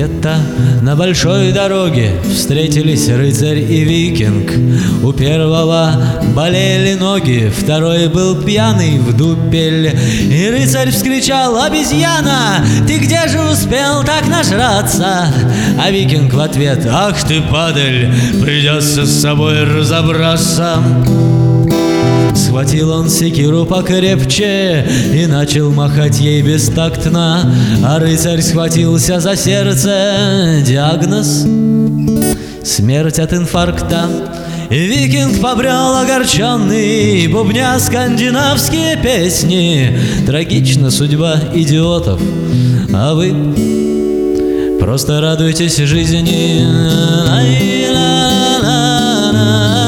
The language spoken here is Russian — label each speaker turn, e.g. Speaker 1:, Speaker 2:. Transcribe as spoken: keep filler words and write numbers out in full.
Speaker 1: Где-то на большой дороге встретились рыцарь и викинг. У первого болели ноги, второй был пьяный в дупель. И рыцарь вскричал: «Обезьяна, ты где же успел так нажраться?» А викинг в ответ: «Ах ты, падаль, придется с собой разобраться». Схватил он секиру покрепче и начал махать ей бестактно, а рыцарь схватился за сердце. Диагноз — смерть от инфаркта. И викинг побрел огорченный, бубня скандинавские песни. Трагична судьба идиотов, а вы просто радуйтесь жизни.